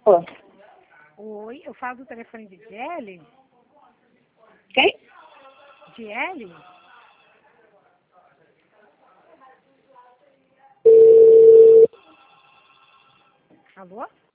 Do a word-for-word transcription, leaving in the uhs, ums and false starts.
Pô. Oi, eu falo do telefone de Jelly? Quem? Jelly? Alô?